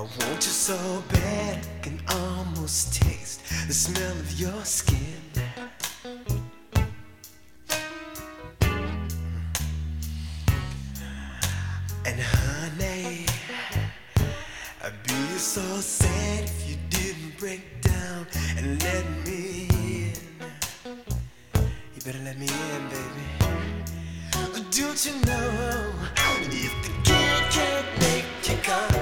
want you so bad, I can almost taste the smell of your skin. And honey, I'd be so sad if you didn't break down and let me in. You better let me in, baby. Don't you know, if the kid can't make you come